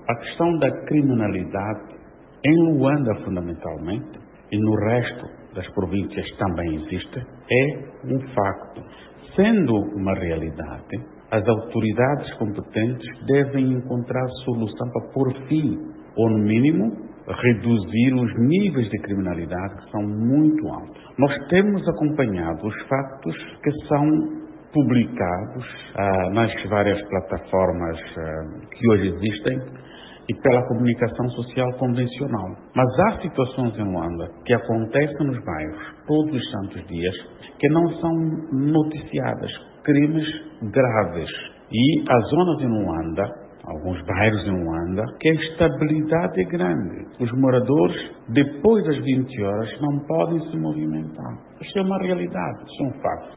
A questão da criminalidade em Luanda, fundamentalmente, e no resto das províncias também existe, é um facto. Sendo uma realidade, as autoridades competentes devem encontrar solução para pôr fim, ou no mínimo, reduzir os níveis de criminalidade que são muito altos. Nós temos acompanhado os factos que são publicados nas várias plataformas que hoje existem e pela comunicação social convencional. Mas há situações em Luanda que acontecem nos bairros todos os santos dias que não são noticiadas, crimes graves. E as zonas em Luanda, alguns bairros em Luanda, que a estabilidade é grande. Os moradores, depois das 20 horas, não podem se movimentar. Isto é uma realidade, isso é um facto.